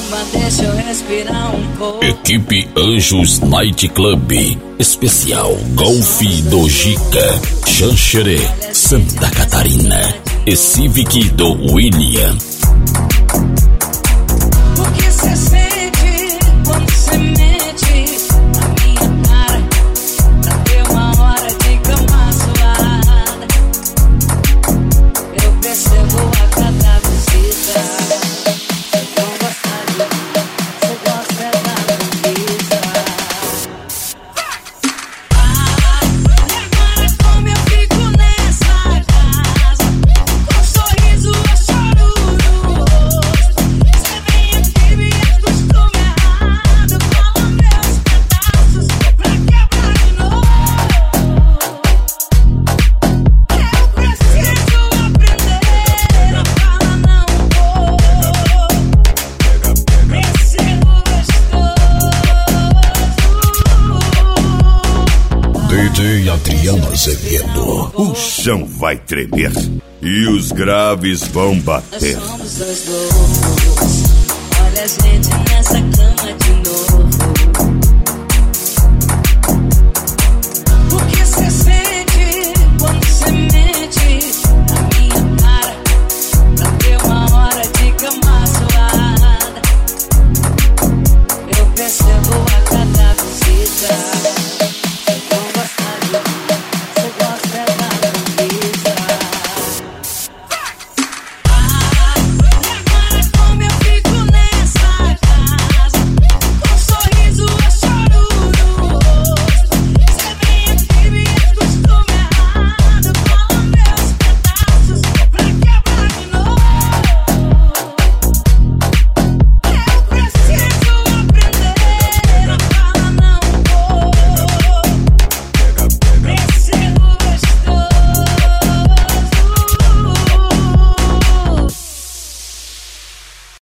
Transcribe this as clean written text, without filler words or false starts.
deixa eu respirar um pouco. Equipe Anjos Night Club, especial Golf do Gica, Xanxerê, Santa Catarina e Civic do William. O que cê sente quando cê mente na minha cara pra ter uma hora de cama suada? Eu percebo a cada visita. Cê não gosta de mim, cê gosta da conquista. E agora como eu fico nessa casa, com um sorriso eu choro no rosto. Cê vem aqui me acostuma errado, fala meus pedaços pra quebrar de novo. Eu preciso aprender a falar não vou. Preciso gostoso. DJ Adriano Azevedo. O chão vai tremer e os graves vão bater. Nós somos dois loucos. Olha a gente nessa cama de novo.